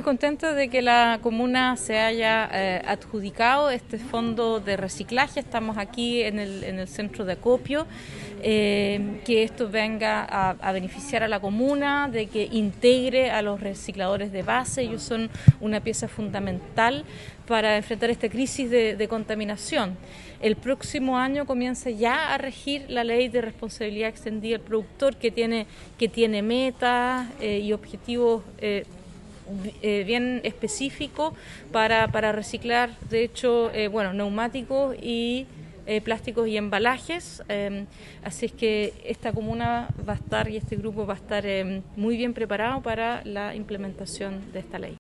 muy contenta de que la comuna se haya adjudicado este fondo de reciclaje. Estamos aquí en el centro de acopio, que esto venga a beneficiar a la comuna, de que integre a los recicladores de base. Ellos son una pieza fundamental para enfrentar esta crisis de contaminación. El próximo año comienza ya a regir la ley de responsabilidad extendida del productor, que tiene metas y objetivos bien específicos para reciclar, de hecho, neumáticos y plásticos y embalajes. Así es que esta comuna va a estar y este grupo va a estar muy bien preparado para la implementación de esta ley.